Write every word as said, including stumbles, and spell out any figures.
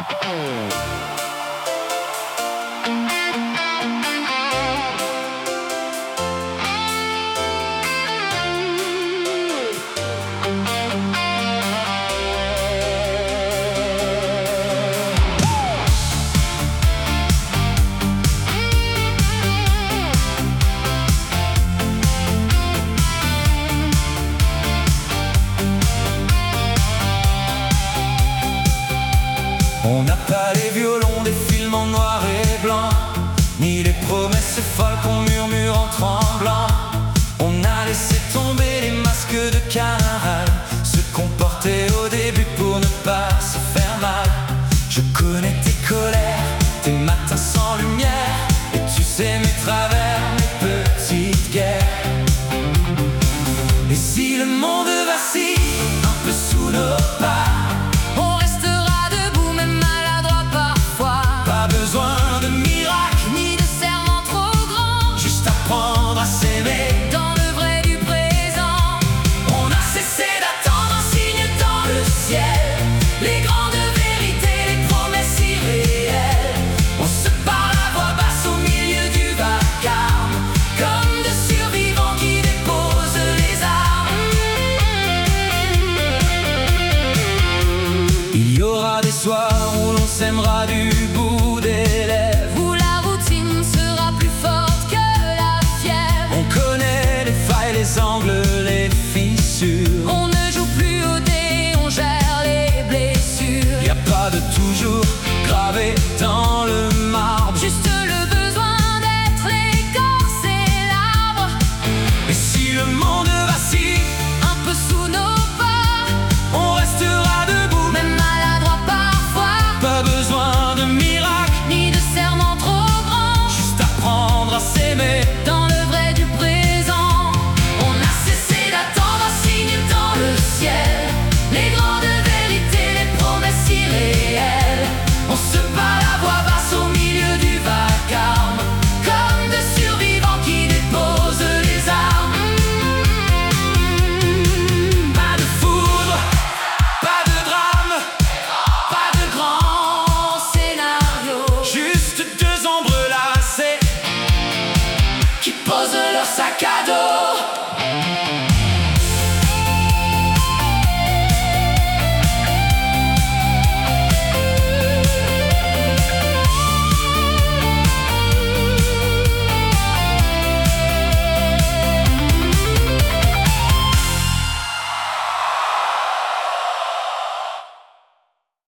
On n'a pas les violons des films en noir et blanc, ni les promesses folles qu'on murmure en tremblant. On a laissé tomber les masques de carnaval, ceux qu'on portait au début pour ne pas se faire mal. Je connais tes colères, tes matins sans lumière, et tu sais mes travers, mes petites guerres. Et si le monde vacille un peu sous nos pas, dans le vrai du présent. On a cessé d'attendre un signe dans le ciel, les grandes vérités, les promesses irréelles. On se parle à voix basse au milieu du vacarme, comme de survivants qui déposent les armes. Il y aura des soirs où l'on s'aimera du bout